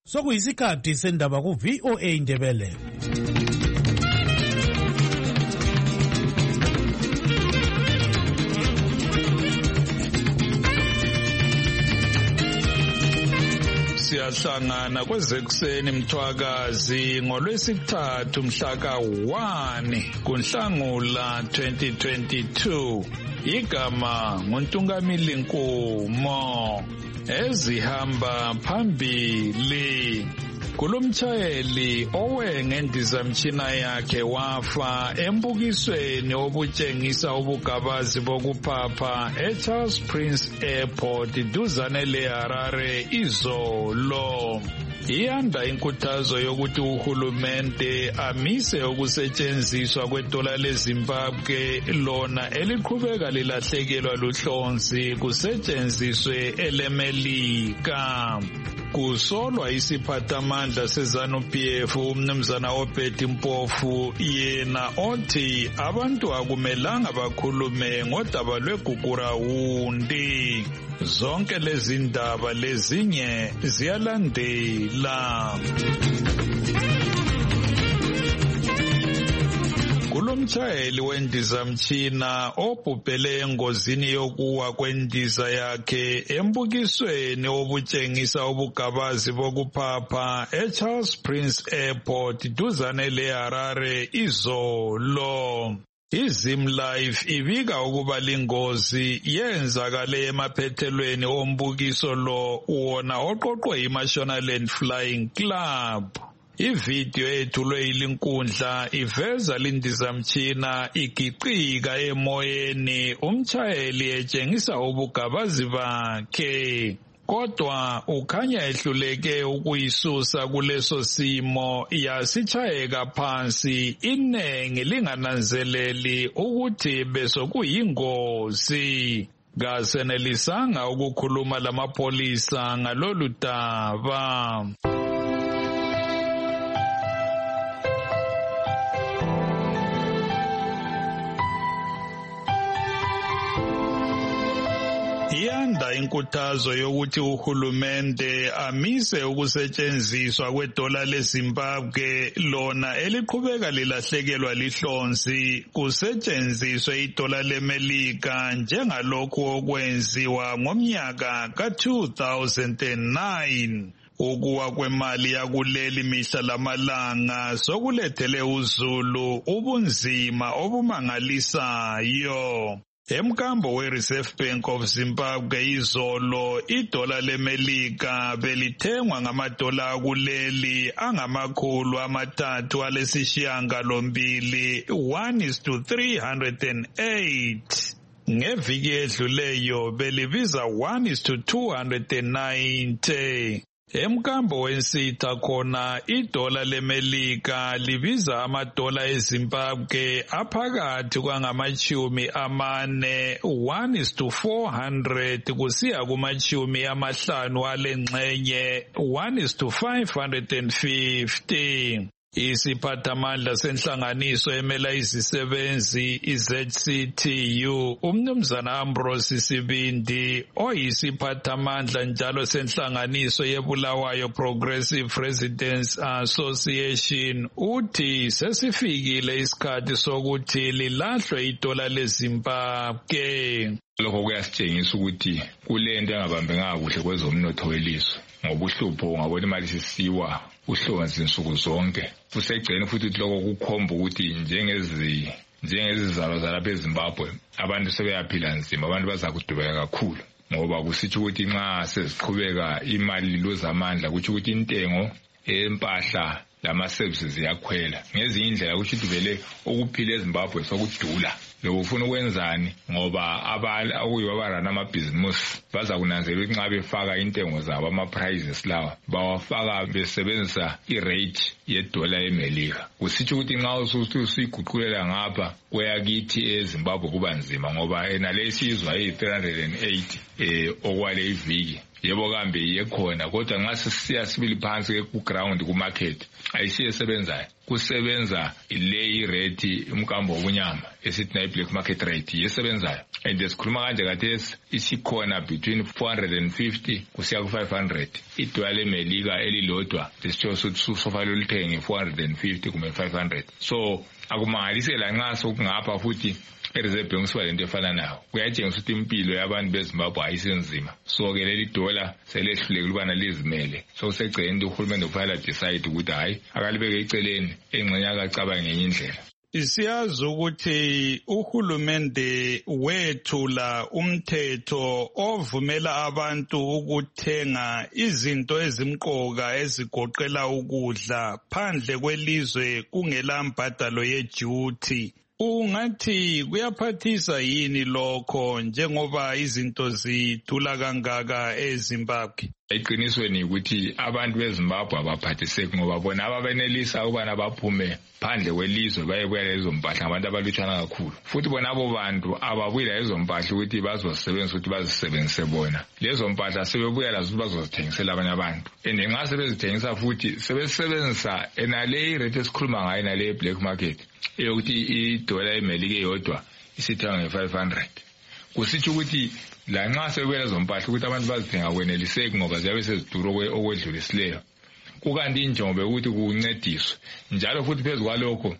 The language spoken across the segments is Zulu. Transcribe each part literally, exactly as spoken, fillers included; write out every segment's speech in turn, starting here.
Sokuyisikhathi sendaba ku V O A Indebele. Siyahlangana kwezekuseni mthwakazi ngolwesithathu mhla ka one kuNhlangula twenty twenty-two. Igama nguNtungamili Nkumo. Ezihamba phambili. Kulomtshayeli owe ngendizamtshina yakhe wafa embukisweni obutshengisa ubugabazi bokuphapha eCharles Prince Airport duzane leHarare izolo. Iyanda inkuthazo yokuthi uhulumende amise ukusetshenziswa kwedola leZimbabwe lona eliqhubeka lilahlekelwa luhlonzi kusetshenziswe elemelika. Kusolwa isiphathamandla seZanu-P F umnumzana Obedi Mpofu yena othi abantu akumelanga bakhulume ngodaba lweGugurawundi. Zonke lezi ndaba lezinye ziyalandela. Kulomtshayeli wendizamtshina obhubhele engozini yokuwa kwendiza yakhe embukisweni obutshengisa ubugabazi bokuphapha eCharles Prince Airport duzane leHarare izolo. iZimlife ibika ukuba lingozi yenzakale emaphethelweni ombukiso lo wona oqoqwe iMashonaland Flying Club. Ivideo ethulwe ilinkundla iveza lindizamtshina igiqika emoyeni umtshayeli etshengisa ubugabazi bakhe. Kodwa ukhanya ehluleke ukuyisusa kuleso simo yasitshayeka phansi inengi lingananzeleli ukuthi besokuyingozi. Kasenelisanga ukukhuluma lamapolisa ngalolu daba. Iyanda inkuthazo yokuthi uhulumende amise ukusetshenziswa kwedola leZimbabwe lona eliqhubeka lilahlekelwa lihlonzi kusetshenziswe idola lemelika njengalokhu okwenziwa ngomnyaka ka two thousand nine. Ukuwa kwemali yakuleli mihla lamalanga sokulethele uZulu ubunzima obumangalisayo. Emkambo we-Reserve Bank of Zimbabwe izolo idola lemelika belithengwa ngamadola akuleli angamakhulu amathathu alesishiyangalombili one is to three hundred eight. Ngeviki edluleyo belibiza one is to two hundred ninety. Emkambo wensitha khona idola lemelika libiza amadola eZimbabwe aphakathi kwangamachumi amane one is to four hundred kusiya kumachumi amahlanu alengxenye one is to five hundred fifty. Isiphathamandla senhlanganiso emela izisebenzi i-Z C T U umnumzana Ambrose Sibindi oyisiphathamandla njalo senhlanganiso yeBulawayo Progressive Residents Association uthi sesifikile isikhathi sokuthi lilahlwe idola leZimbabwe. Lokho kuyasitshengisa ukuthi kulento engabambekanga kuhle kwezomnotho welizwe ngobuhlupho ngabona imali sisiwa uhlonzi insuku zonke. Kusegcene futhi lokho kukhomba ukuthi njengezi njengezizalo zalapha eZimbabwe abantu sebeyaphila nzima, abantu bazakudubeka kakhulu ngoba kusitsho ukuthi nxa seziqhubeka imali liluza amandla kuthi ukuthi intengo empahla lama services yakhwela. Ngezinye indlela kuthi vele ukuphila eZimbabwe sokudula. Lo ufuna ukwenzani ngoba abala akuyiwa abarana amabhizinisi baza kunanzela ukuthi nxa befaka intengo zabo ama prices lawa bawafaka besebenzisa irate yedola emelika. Kusitsho ukuthi nxa usuyiguqulela ngapha kweyakithi eZimbabwe kuba nzima ngoba enalesizwa eyi three hundred eighty eh okwale iviki yebo kambe iyekhona kodwa nxa sisiya sibili phansi ku ground ku market ayisiye sebenzayo kusebenza le rate umkambo wobunyama esithi na black market rate yesebenzayo and esikhuluma kanje kathesi isikhona between four hundred fifty kusiya ku five hundred idola lemelika elilodwa lesitsho sokuthi sofa lolithenge four hundred fifty kumbe five hundred so akumangalisela nxa sokungapha futhi ereserve bank siba lento efana nayo kuyatshengisa ukuthi impilo yabantu beZimbabwe ayisenzima so ke leli dola selehluleke ukubana lizimele so kusegcene uhulumende kufanele decide ukuthi hayi akalibeke eceleni engxenye akacabanga ngenye indlela. Siyazi ukuthi uhulumende wethula umthetho ovumela abantu ukuthenga izinto ezimqoka ezigoqela ukudla phandle kwelizwe kungela mbadalo yeduty. Ungathi kuyaphathisa yini lokho njengoba izinto zidula kangaka eZimbabwe? Iqinisweni ukuthi abantu beZimbabwe abaphathiseki ngoba bona ababenelisa ukubana baphume phandle kwelizwe baye kuya lezo mpahla abantu abalutshana kakhulu futhi bona abo bantu ababuya lezo mpahla ukuthi bazosebenzisa ukuthi bazisebenzise bona lezo mpahla sebebuya lazo bazozithengisela abanye abantu and nxa sebezithengisa futhi sebesebenzisa enale rate esikhuluma ngayo nale black market eyokuthi idola emelika eyodwa isithenga nge-five hundred kusitsho ukuthi la nxa sebebuya lezo mpahla ukuthi abantu bazithenga kweneliseki ngoba ziyabe sezidura okwedlulisileyo kukanti injongo bekuthi kuncediswe njalo futhi phezu kwalokho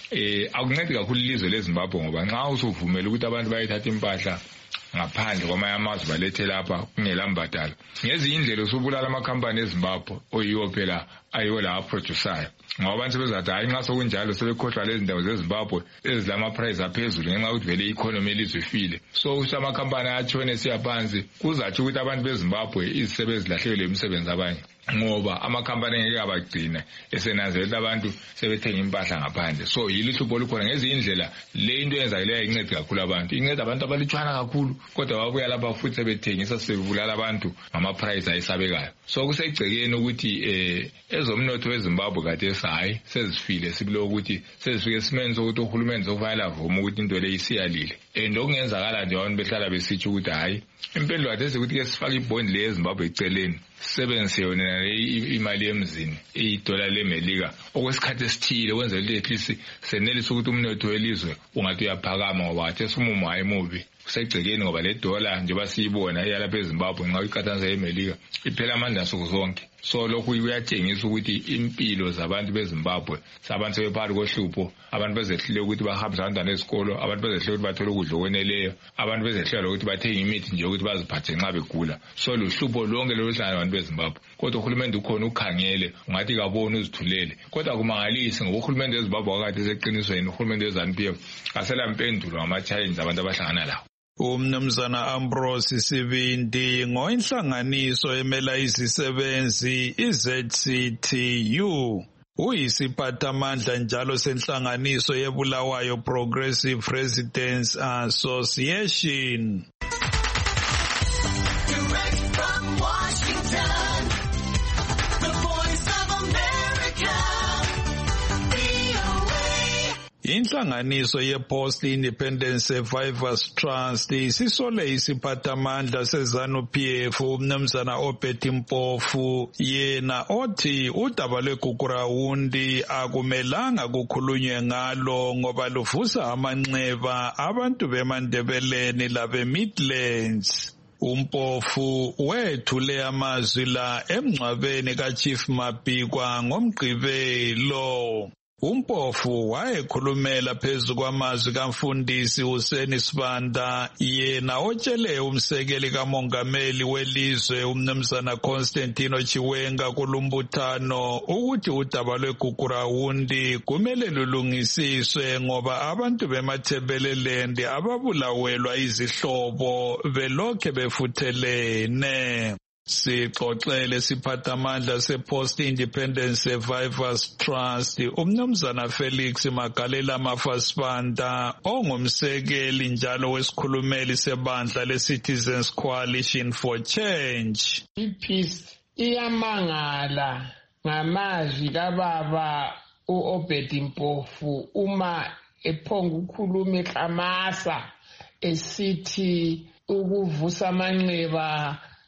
eh akuncedi kakhulu ilizwe leZimbabwe ngoba nxa usuvumela ukuthi abantu bayithatha impahla ngaphandle kwamanye amazwe balethe lapha kungela mbadalo ngezinye indlela usubulala amakhampani eZimbabwe oyiwo phela ayiwo la producer ngoba abantu sebezathi hayi nxa sokunjalo sebekhohlwa lezi ndawo zeZimbabwe ezilama price aphezulu ngenxa ukuthi vele economy elizwe ifile so usamakhampani atshone siyaphansi kuzathi ukuthi abantu beZimbabwe izisebenzi lahlelwe imisebenzi abanye ngoba amakhampani ngeke abagcina esenanzelela abantu sebethenga impahla ngaphandle so yilihlubo olukhona ngezinye indlela le into yenza leyo incede kakhulu abantu incede abantu abalutshwana kakhulu kodwa babuya lapha futhi sebethengisa sebulala abantu ngama price ayisabekayo so kusegcekeni ukuthi eh ezomnotho weZimbabwe kade sayi sezifile sibilo ukuthi sezifike simeni sokuthi uhulumeni zokufanele avuma ukuthi into le isiyalile and okungenzakala nje abantu behlala besithi ukuthi hayi impendulo kade ukuthi ke sifake ibond le eZimbabwe eceleni sebenze yona imali yemzini idola lemelika okwesikhathi esithile kwenzela ukuthi at least senelisa ukuthi umnotho welizwe ungathi uyaphakama ngoba athe sumumo hayi mubi kusegcekeni ngoba le dola njengoba siyibona iyalapha eZimbabwe nxa uyiqhathanisa eMelika iphela amandla nsuku zonke so lokhu kuyatshengisa ukuthi impilo zabantu beZimbabwe sabantu sebephakathi kohlupho abantu bezehlule ukuthi bahambise abantwana esikolo abantu bezehlule ukuthi bathole ukudla okweneleyo abantu bezehlule ukuthi bathenge imithi nje ukuthi baziphathe nxa begula so luhlupho lonke loluhlala abantu beZimbabwe kodwa uhulumende ukhona ukhangele ungathi kaboni uzithulele kodwa kumangalisi ngoba uhulumende weZimbabwe wakade seqinisweni uhulumende weZANU-P F asela mpendulo ngama-challenge abantu abahlangana lawo. Umnumzana Ambrose Sibindi ngoinhlanganiso emela izisebenzi i-Z C T U uyisiphathamandla njalo senhlanganiso yeBulawayo Progressive Residents Association. Direct from Washington, the Voice of America, V O A. Inhlanganiso ye-Post Independent Survivors Trust isisole isiphathamandla seZANU-P F umnumzana Obed Mpofu yena othi udaba lweGugurawundi akumelanga kukhulunywe ngalo ngoba luvusa amanxeba abantu beMandebeleni labe Midlands. Umpofu wethule amazwi la emngcwabeni kaChief Mabhikwa ngomgqibelo. Umpofu wayekhulumela phezu kwamazwi kaMfundisi Hussein Sibanda yena otshele umsekeli kamongameli welizwe umnumzana Constantino Chiwenga kulumbuthano ukuthi udaba lweGugurawundi kumele lulungisiswe ngoba abantu beMathebeleland ababulawelwa izihlobo belokhe befuthelene. Sixoxele siphathamandla se-Post Independent Survivors Trust umnumzana Felix Magalela Mafasibanda ongumsekeli njalo wesikhulumeli sebandla le-Citizens Coalition for Change. I-Peace iyamangala ngamazwi kababa u-Obed Mpofu uma ephonga ukukhuluma eklamasa esithi ukuvusa amanxeba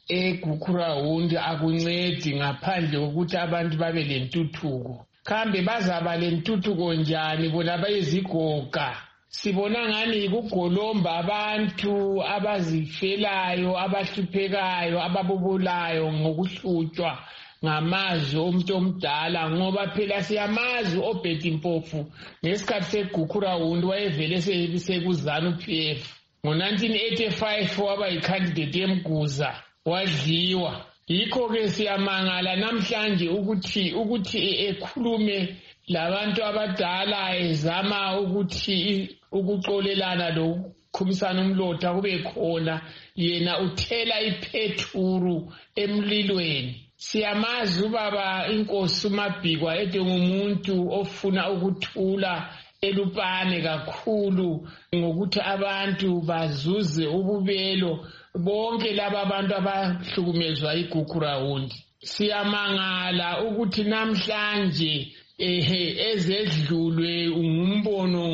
eGukurawundi akuncedi ngaphandle kokuthi abantu babe lentuthuko. Kambe bazaba lentuthuko njani bona bayizigoga? Sibona ngani kugolomba abantu abazifelayo, abahluphekayo, ababubulayo ngokuhlutshwa ngamazwi omuntu omdala, ngoba phela siyamazi uObed Mpofu ngesikhathi seGukurawundi wayevele sekuzanu-P F. Ngo-nineteen eighty-five waba yicandidate yemguza wadliwa. Yikho-ke siyamangala namhlanje ukuthi ukuthi ekhulume labantu abadala ezama ukuthi ukuxolelana lokukhumisana umlotha kube khona, yena uthela iphethuru emlilweni. Siyamazi ubaba inkosi uMabhikwa ede ngumuntu ofuna ukuthula elupane kakhulu ngokuthi abantu bazuze ububelo bonke laba abantu abahlukumezwa iGukurawundi. Siyamangala ukuthi namhlanje ehe ezedlulwe ngumbono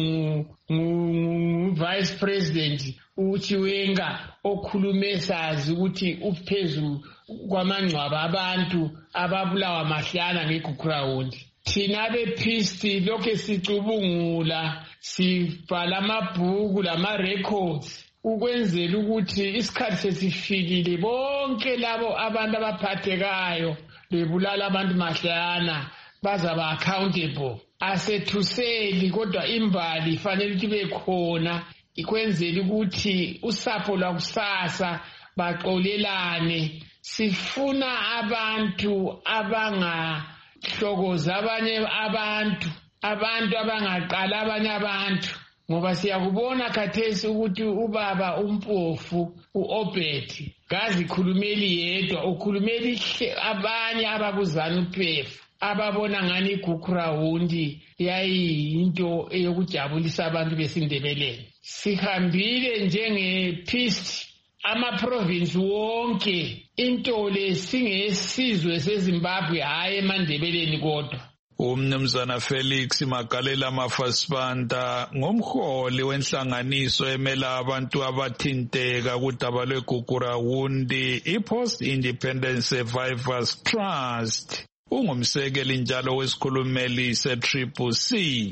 ngu-Vice President uChiwenga okhulume sazi ukuthi uphezulu kwamangcwaba abantu ababulawa mahlana ngeGukurawundi. Thina bePeace lokho sicubungula, sibhala amabhuku lama-records ukwenzela ukuthi isikhathi sesifikile bonke labo abantu abaphathekayo bebulala abantu mahlana bazaba accountable. Asethuseli kodwa imbali fanele kube khona ikwenzela ukuthi usapho lwakusasa baxolelane. Sifuna abantu abangahlokoza abanye abantu, abantu abangaqala abanye abantu, ngoba siyakubona khathesi ukuthi ubaba uMpofu uObed kazikhulumeli yedwa, ukhulumeli abanye abakuzanu-P F ababona ngani iGukurawundi yayiyinto eyokujabulisa abantu besindebeleni. Sihambile njengePeace ama-province wonke, into le singesizwe seZimbabwe hayi eMandebeleni kodwa. Umnumzana Felix Magalela Mafasibanda ngomholi wenhlanganiso emela abantu abathinteka kudaba lweGukurawundi iPost Independent Survivors Trust. Ungumsekeli njalo wesikhulumeli se-Triple C.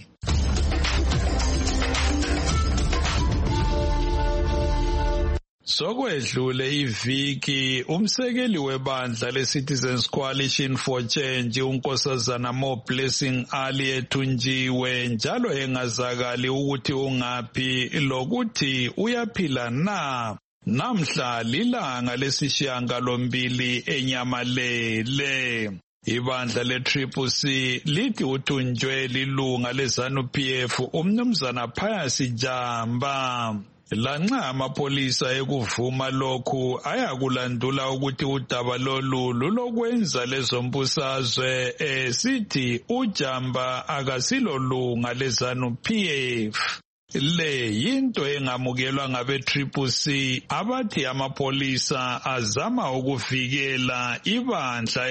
Sokwedlule iviki umsekeli webandla leCitizens Coalition for Change unkosazana Mo Blessing Ali ethunjiwe njalo engazakali ukuthi ungaphi lokuthi uyaphila na. Namhla lilanga lesishiyagalombili eNyamalele. Ibandla le-Triple C lithi uthunjwe lilunga leZanu-P F umnumzana Pius Jamba. Lanxa amapolisa ekuvuma lokhu ayakulandula ukuthi udaba lolu lulokwenza lezombusazwe esithi uJamba akasilolunga leZanu-P F. Le yinto engamukelwa ngabe-Triple C abathi amapolisa azama ukuvikela ibandla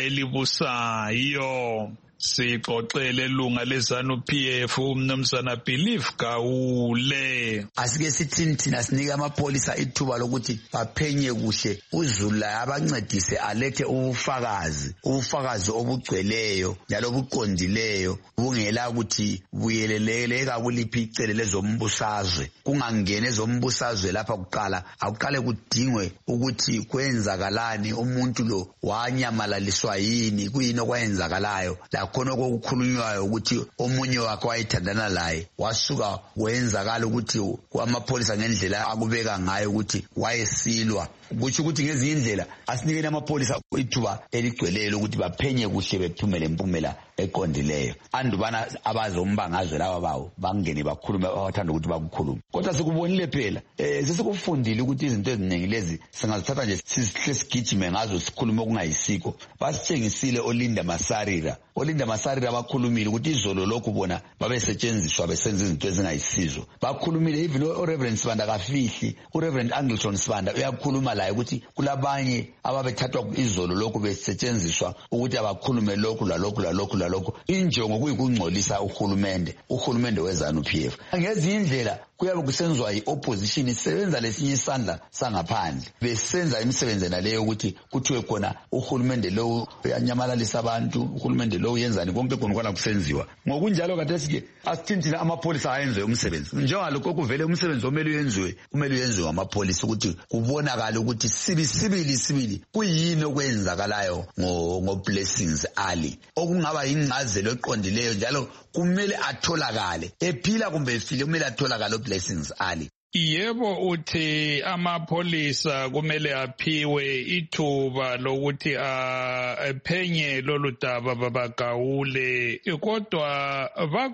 elibusayo. Sixoxele lunga leZanu-P F umnumzana Belief Gawule. Asike sithini thina sinike amapolisa ithuba lokuthi baphenye kuhle uZula abancedise alethe ubufakazi ubufakazi obugcweleyo njalo obuqondileyo bungela ukuthi buyeleleka kuliphi icele lezombusazwe, kungangene ezombusazwe lapha kuqala akuqale kudingwe ukuthi kwenzakalani, umuntu lo wanyamalaliswa yini, kuyini okwenzakalayo, khona okukhulunywayo ukuthi omunye wakhe wayithandana laye wasuka wenzakala ukuthi amapolisa ngendlela akubeka ngayo ukuthi wayesilwa. Kutsho ukuthi ngezinye indlela asinikeni amapolisa ithuba eligcweleyo ukuthi baphenye kuhle bephumele impumela eqondileyo. Andubana abazombangazwe laba bawo bangene bakhulume abathanda ukuthi bakukhulume. Kodwa sikubonile phela eh sesikufundile ukuthi izinto eziningi lezi singazithatha nje sisihle sigijime ngazo sikhulume okungayisiko. Basitshengisile oLinda Masarira. oLinda Masarira bakhulumile ukuthi izolo lokhu bona babesetshenziswa besenza izinto ezingayisizo. Bakhulumile even uReverend Sibanda kafihli, uReverend Angleton Sibanda uyakhuluma laye ukuthi kulabanye ababethathwa izolo lokhu besetshenziswa ukuthi abakhulume lokhu lalokhu lalokhu lalokhu injongo kuyikungcolisa uhulumende uhulumende weZanu-P F. Ngezinye indlela kuyabe kusenziwa i-opposition isebenza lesinye isandla sangaphandle besenza imisebenzi naleyo ukuthi kuthiwe khona uhulumende lowu uyanyamalalisa abantu, uhulumende lowu yenzani, konke khona kwana kusenziwa. Ngokunjalo kathesi ke asithini amapholisa ayenze umsebenzi njengalokho kuvele umsebenzi omele uyenziwe kumele uyenziwe amapholisa ukuthi kubonakala ukuthi sibisibili sibili kuyini okwenzakalayo ngo ngo Blessings Ali okungaba ingcazelo eqondileyo njalo kumele atholakale ephila kumbe efile kumele atholakale Blessings Ali. Yebo, uthi amapholisa kumele aphiwe ithuba lokuthi aphenye lolu daba babagawule, kodwa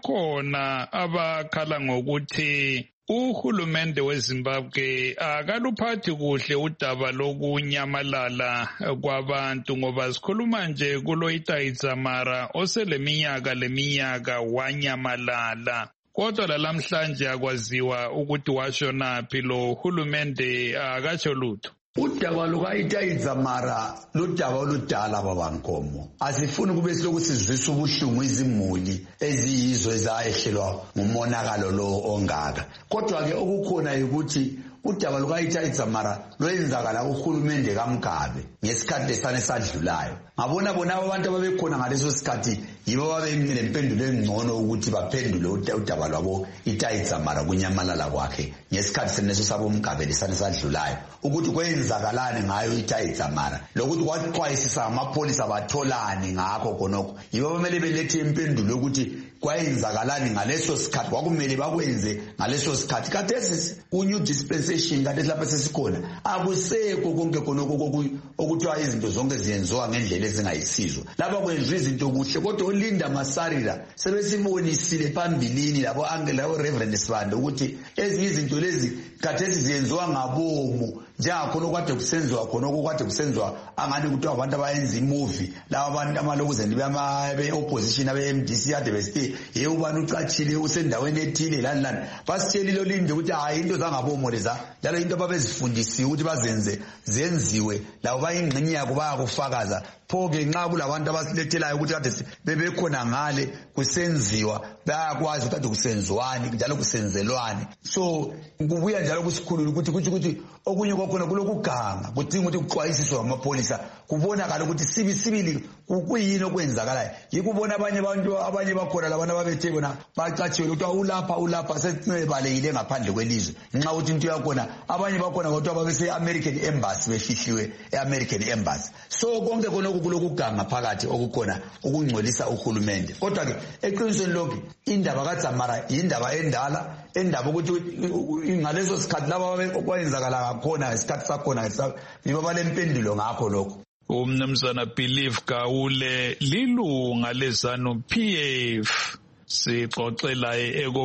bakhona abakhala ngokuthi uhulumende weZimbabwe akaluphathi kuhle udaba lokunyamalala kwabantu, ngoba sikhuluma nje kulo Itaizamara oseleminyaka leminyaka wanyamalala. Kodwa lalamhlanje akwaziwa ukuthi washonaphi lo hulumende akatsho lutho. Udaba lukaItaizamara ludaba oludala babankomo. Asifuni kube siloku sizwisa ubuhlungu izimuli eziyizo ezayehlelwa ngumonakalo lo ongaka. Kodwa ke okukhona ukuthi udaba lukaItaizamara lwenzakala uhulumende kaMgabe ngesikhathi lesane sadlulayo. Ngabona bona abantu ababekhona ngaleso sikhathi yibo babenempendulo engcono ukuthi baphendule udaba lwabo Itaizamara kunyamalala kwakhe ngesikhathi seneso sabo Mgabe lesane sadlulayo ukuthi kwenzakalani ngayo Itaizamara lokuthi kwaxwayisisa amapholisa batholani ngakho khonokho. Yibo bamele belethe impendulo ukuthi kwayenzakalani ngaleso sikhathi kwakumele bakwenze ngaleso sikhathi. Kathesi ku-new dispensation kathesi lapha sesikhona akusekho konke khonokho okuthiwa izinto zonke ziyenziwa ngendlela ezingayisizo. Lapha kwenziwa izinto kuhle kodwa uLinda Masarira sebesibonisile phambilini labo Angela labo Reverend Sibanda ukuthi ezinye izinto lezi kathesi ziyenziwa ngabomu njengakhona okwade kusenziwa khona okwade kusenziwa angani kuthiwa abantu abayenza imovie laba abantu amalokuzeni be-opposition abe-M D C ade besithi ye ubani ucatshile usendaweni ethile lani lani basitshelile uLinde ukuthi hayi into zangabomu leza njalo into ababezifundisiwe ukuthi bazenze zenziwe labo bayingxenye yabo bayakufakaza. Pho-ke nxa kulabantu abasilethelayo ukuthi kade bebekhona ngale kusenziwa bayakwazi ukuthi kade kusenziwani njalo kusenzelwani. So kubuya njalo kusikhulula ukuthi kuthi ukuthi okunye kwakhona kulokuganga kudinga ukuthi kuxwayisiswe amapholisa kubonakala ukuthi sibi sibili kuyini okwenzakalayo. Yikubona abanye abantu abanye bakhona labantu ababethe bona bacatshiwe ukuthi ulapha ulapha sesibalekile ngaphandle kwelizwe nxa uthi into yakhona abanye bakhona kodwa babese American Embassy befihliwe eAmerican Embassy. So konke khona kulokuganga phakathi okukhona ukungcolisa uhulumende. Kodwa ke eqinisweni lonke indaba kaZamara indaba endala endaba ukuthi ngaleso sikhathi laba okwenzakala ngakhona isikhathi sakhona niba balempendulo ngakho lokho. Umnumzana Believe Gawule lilunga leZanu P F sixoxela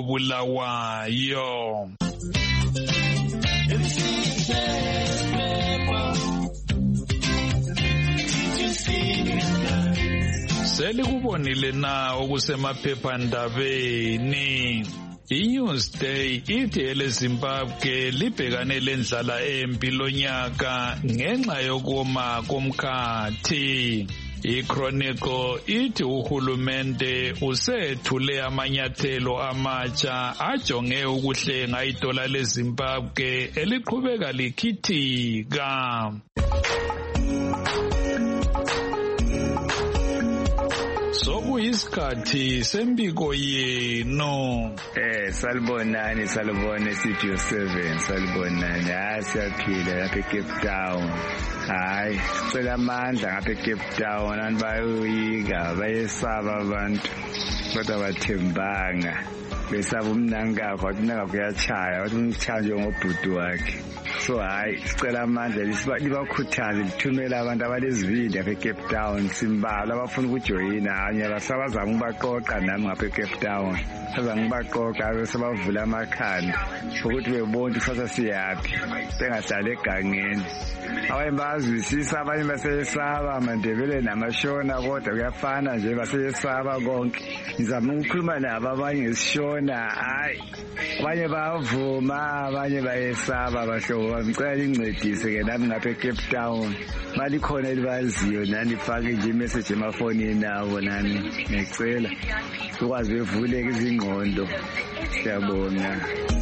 ekobulawayo. Selikubonile na okusemaphephandabeni. I-Newsday ithi eleZimbabwe libhekane lendlala empi lonyaka ngenxa yokoma komkhathi. I-Chronicle ithi uhulumende usethule amanyathelo amatsha ajonge ukuhlenga idola leZimbabwe eliqhubeka likhithika. Sokuyisikhathi sembiko yenu. Eh salibonani salibone Studio seven salibonani asiyaphila lapha eCape Town. Hayi sicela amandla ngapha eCape Town abantu bayoyika bayesaba abantu kodwa bathembanga besaba umnankakho wathi umnankakho uyachaya wathi umchanje ngobhuti wakhe. So hayi sicela amandla libakhuthaze lithumela abantu abalezivindi apha eCape Town simbala abafuna ukujoyina hanye basabazama ukubaqoqa nami ngapha eCape Town bazama ukubaqoqa sebavula amakhanda ukuthi bebone kusasa siyaphi bengahlali egangeni. Abanye bazwisisa abanye baseyesaba aMandebele namashona kodwa kuyafana nje baseyesaba konke. Ngizama ukukhuluma nabo abanye ngesishona hayi abanye bavuma abanye bayesaba bahlobo ngicela incedise ke nami ngapha eCape Town mali khona elibaziyo nani fake nje imessage emafonini nabo nani ngicela ukwazi bevule izingqondo siyabonga.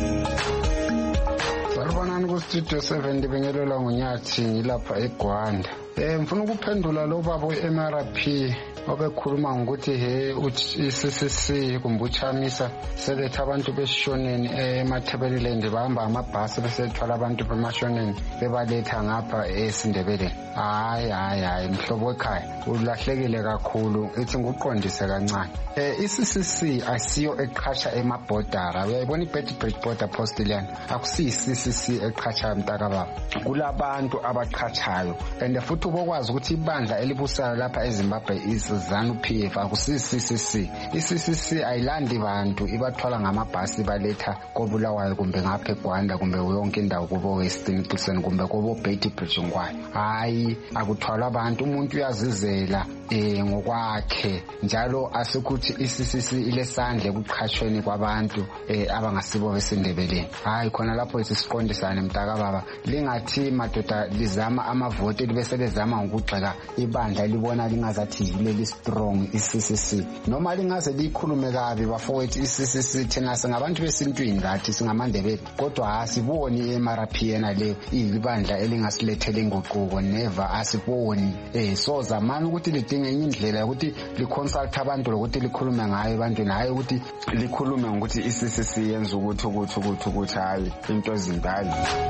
Salibonani ku-studio seven ndibingelelwa nguNyathi ngilapha eGwanda. Eh mfuna ukuphendula lo baba we-M R P obekhuluma ngokuthi he i-C C C kumbe uChamisa seletha abantu besishoneni eMatabeleland bahamba amabhasi besethwala abantu bemashoneni bebaletha ngapha eSindebeleni. Hayi hayi hayi mhlobo wekhaya ulahlekile kakhulu ithi nguqondise kancane. Eh i-C C C asiyo eqhatsha emabhodara uyayibona i-Beitbridge Border Post liyana akusiyi C C C eqhatsha mntaka baba kulabantu abaqhatshayo and futhi ubokwazi ukuthi ibandla elibusayo lapha eZimbabwe is ZANU P F akusiyi C C C. I-C C C ayilandi bantu ibathwala ngamabhasi baletha koBulawayo kumbe ngapha eGwanda kumbe yonke indawo kubo Western Prison kumbe kubo Beitbridge ngwayo. Hayi akuthwala abantu umuntu uyazizela eh ngokwakhe njalo asikuthi i-C C C ilesandle ekuqhatshweni kwabantu eh abangasibo besindebeleni. Hayi khona lapho isisiqondisane mntaka baba lingathi madoda lizama amavote libese lezama ngokugxeka ibandla libona lingazathi yileli strong i-C C C noma lingaze likhulume kabi bafowethu i-C C C thina singabantu besintwini lathi singamandebele kodwa asiboni i-M R P yena le ibandla elingasilethele inguquko never asiboni eh so zamani ukuthi lidinge indlela ukuthi liconsult abantu lokuthi likhulume ngayo ebantwini hayi ukuthi likhulume ngokuthi i-C C C yenza ukuthi ukuthi ukuthi ukuthi hayi into ezindala.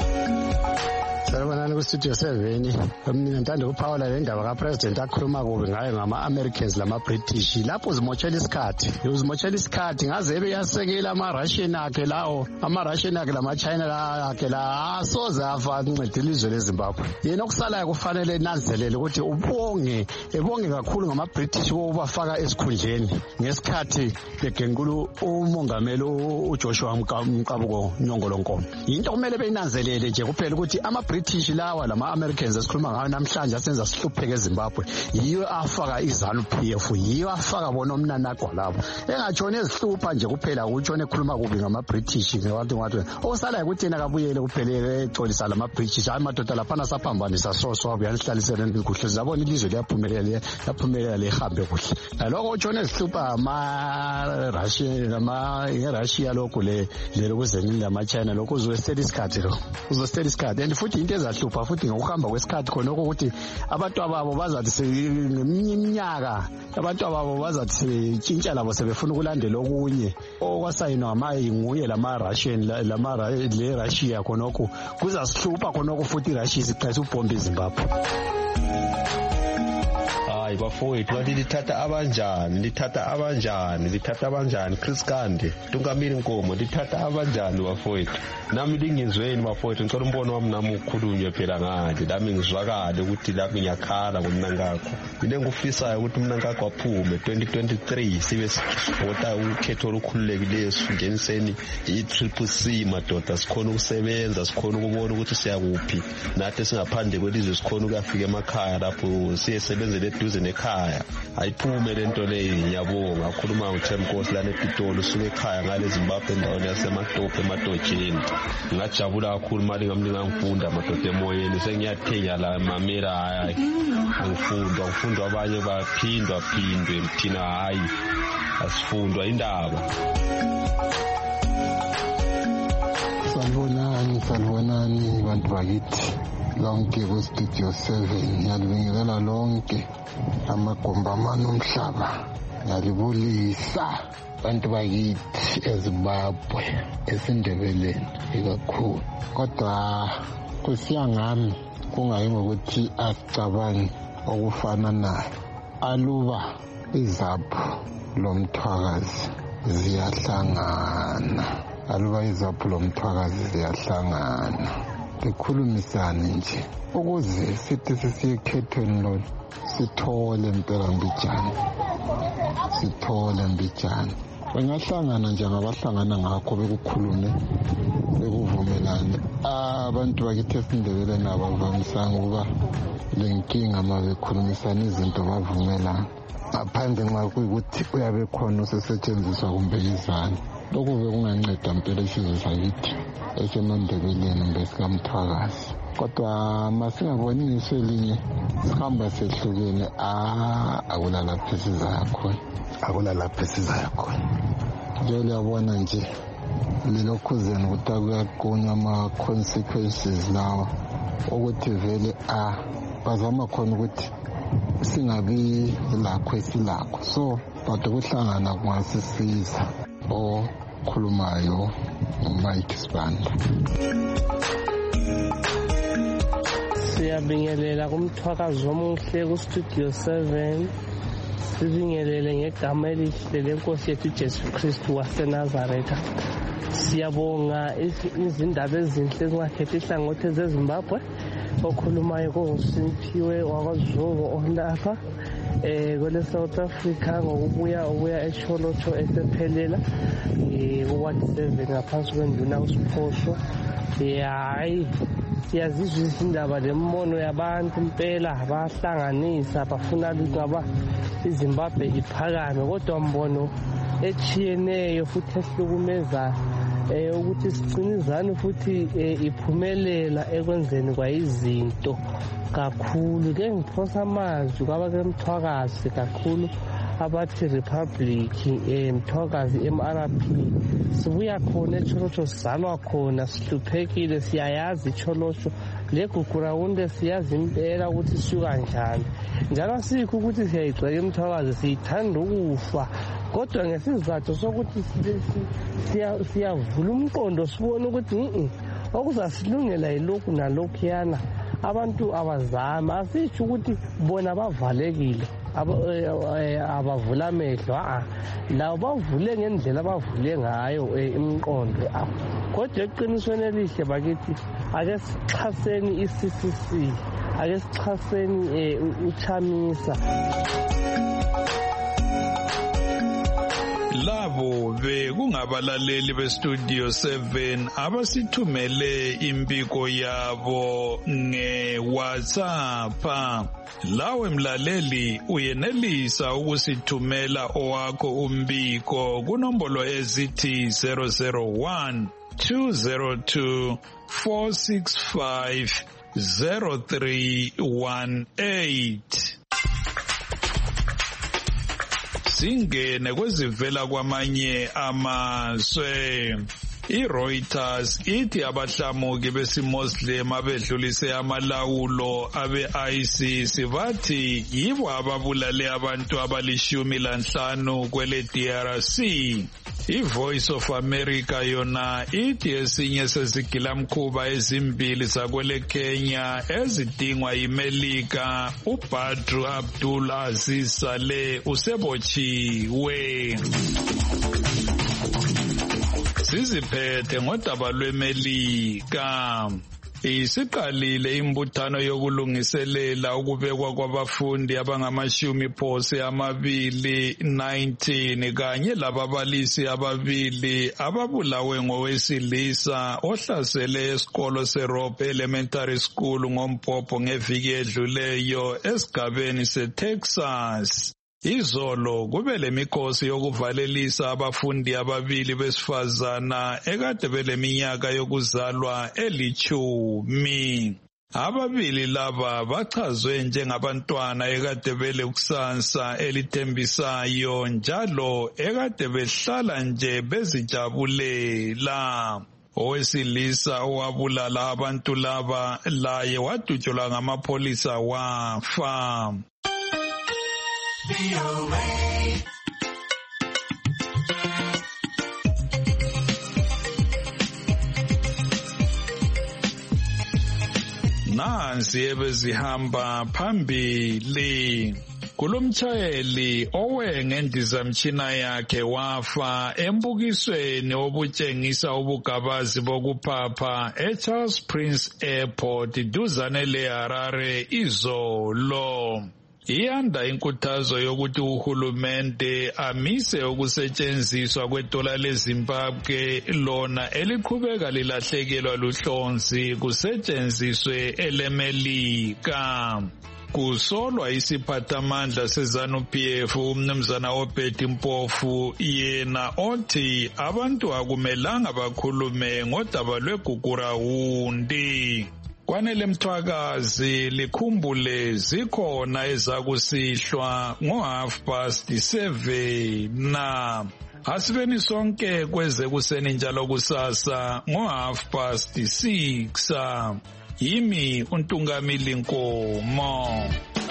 Salibonani ku-studio seven. Mina ngithanda ukuphawula le ndaba kaPresident akhuluma kubi ngayo ngama-Americans lama-British lapho uzimoshela isikhathi uzimoshela isikhathi ngaze beyasekela ama-Russian akhe lawo ama-Russian akhe lama-China akhe la asoze afa ancede ilizwe leZimbabwe. Yena okusalayo kufanele nanzelele ukuthi ubonge ebonge kakhulu ngama-British ubafaka esikhundleni ngesikhathi begenkulu umongameli uJoshua Mkabuko Nyongolonkomo. Into kumele beyinanzelele nje kuphela ukuthi ama-British lawa lama-Americans esikhuluma ngayo namhlanje asenza sihlupheke eZimbabwe yiyo afaka iZANU P F yiyo afaka bona omnanagwa labo engatshoni ezihlupha nje kuphela ukutshona ekhuluma kubi ngama-British ngabantu ngathi okusalayo ukuthi yena kabuyele kuphelele exolisa lama-British hayi madoda laphana saphambanisa soso abuyanihlalisele kuhle zabona ilizwe liyaphumelela yaphumelela lihambe kuhle naloko utshona ezihlupha ama-Russia ama-Russia lokhu le lokuzenini lama-China lokhu uzostela isikhathi lo uzostela isikhathi and futhi into ezahlupha futhi ngokuhamba kwesikhathi khona ukuthi abantu ababo bazathi ngeminye iminyaka abantu ababo bazathi sebetshintsha labo sebefuna ukulandela okunye okwasayinwa ngamayinguye lama-Russian lama le Russia khonokho kuzasihlupha khonokho futhi iRussia isiqhaza ubombe eZimbabwe. Hayi bafowethu bathi lithatha abanjani lithatha abanjani lithatha abanjani Chris Kande Tungamiri Nkomo lithatha abanjani bafowethu nami lingizweni bafowethu ngicela umbono wami nami ukhulunywe phela ngale nami ngizwakale ukuthi la ngiyakhala ngomnankakho ile ngufisayo ukuthi umnankakho aphume twenty twenty-three sibe sivota ukhetho olukhululekileyo singeniseni i-triple C madoda sikhona ukusebenza sikhona ukubona ukuthi siyakuphi nathi singaphandle kwelizwe sikhona ukuyafika emakhaya lapho siyesebenzele eduze nekhaya ayiphume lento leyo ngiyabonga akhuluma uThemkosi lana ePitoli usuke ekhaya ngale Zimbabwe endaweni yaseMatope emadojeni ngajabula kakhulu mali ngamnika ngifunda amadoda emoyeni sengiyathenya la mamera hayi angifundwa ngifundwa abanye baphindwa phindwe thina hayi asifundwa indaba. Salibonani salibonani bantu bakithi lonke ku-studio seven ngiyalibingelela lonke amagombamani omhlaba ngiyalibulisa bantu bakithi eZimbabwe eSindebeleni ikakhulu kodwa kusiya ngami kungayi ngokuthi asicabangi okufana nayo aluba izaphu lomthwakazi ziyahlangana aluba izaphu lomthwakazi ziyahlangana likhulumisane nje ukuze sithi sisiyekhethweni lolu sithole impela mbijana sithole mbijana bangahlangana njengabahlangana ngakho bekukhulume bekuvumelane abantu bakithi eSindebeleni abavamisanga ukuba le nkinga ma bekhulumisana izinto bavumelana ngaphandle nxa kuyikuthi uyabe khona usesetshenziswa kumbe izana lokhu bekunganceda mpela isizwe sakithi esemandebeleni kumbe sikamthwakazi kodwa masingaboni ngiso elinye sihamba sehlukene akulalapho esizaya khona akulalapho esizaya khona nje liyabona nje lilokhuzeni ukuthi akuyaqunywa ama-consequences lawa ukuthi vele a bazama khona ukuthi singabi lakho esilakho so but ukuhlangana kungasisiza okhulumayo uMike Sibanda. Siyabingelela kumthwakazo omuhle ku-Studio seven. Sibingelele ngegama elihle lenkosi yethu Jesu Kristu waseNazaretha. Siyabonga izindaba ezinhle ezingakhethi ihlangothi zeZimbabwe. Okhulumayo kunguSimphiwe wakwaZungu olapha eh kwele South Africa ngokubuya ubuya eCholocho esephelela eh ku-ward seven ngaphansi kwenduna uSiphoso. Hayi siyazizwa izindaba lemmono yabantu impela bahlanganisa bafuna ngaba iZimbabwe iphakame kodwa mbono echiyeneyo futhi esihlukumeza eh ukuthi sicinizane futhi iphumelela ekwenzeni kwayizinto kakhulu ke ngiphosa amazwi kwabake Mthwakazi kakhulu abathi Republic eMthwakazi M R P sibuya khona eCholocho sizalwa khona sihluphekile siyayazi iCholocho legugurawunde siyazi impela ukuthi sisuka njani njalo sikho ukuthi siyayigceka eMthwakazi siyithanda ukufa kodwa ngesizathu sokuthi siyavula umqondo sibone ukuthi okuzasilungela yilokhu nalokhu yana abantu abazama asitsho ukuthi bona bavalekile abavula amehlo a lawo bavule ngendlela abavule ngayo imqondo kodwa eqinisweni elihle bakithi ake sixhaseni i-C C C ake sixhaseni uChamisa. Labo bekungabalaleli beStudio seven abasithumele impiko yabo ngeWhatsApp. Lawe mlaleli uyenelisa ukusithumela owakho umbiko kunombolo ezithi zero zero one two zero two four six five zero three one eight. Singene kwezivela kwamanye amazwe. iReuters ithi abahlamuki besiMuslim abedlulise amalawulo abe-ISIS bathi yibo ababulale abantu abalishumi lanhlanu kwele D R C. iVoice of America yona ithi esinye sezigilamkhuba ezimbili zakwele Kenya ezidingwa yiMelika uBadru Abdul Aziz Saleh usebotshiwe. Siziphethe ngodaba lweMelika. Isiqalile imbuthano yokulungiselela ukubekwa kwabafundi abangamashumi phose amabili nineteen kanye lababalisi ababili ababulawe ngowesilisa ohlasele esikolo seRope Elementary School ngombhobho ngeviki edluleyo esigabeni seTexas. Izolo kube lemikhosi yokuvalelisa abafundi ababili besifazana ekade beleminyaka yokuzalwa elichumi. Ababili laba bachazwe njengabantwana ekade bele kusasa elithembisayo njalo ekade behlala nje bezijabulela. Owesilisa owabulala abantu laba laye wadutyulwa ngamapholisa wafa. Nansi ebezihamba phambili. Kulomtshayeli owe ngendizamtshina yakhe wafa embukisweni obutshengisa ubugabazi bokuphapha eCharles Prince Airport duzane leHarare izolo. Iyanda inkuthazo yokuthi uhulumende amise ukusetshenziswa kwedola leZimbabwe lona eliqhubeka lilahlekelwa luhlonzi kusetshenziswe elemelika. Kusolwa isiphathamandla seZanu-P F umnumzana Obedi Mpofu yena othi abantu akumelanga bakhulume ngodaba lwegugurawundi. Kwanele Mthwakazi likhumbule zikhona ezakusihlwa ngo half past seven na Asibeni sonke kweze kuseni njalo kusasa ngo half past six. Yimi uNtungamili Nkomo.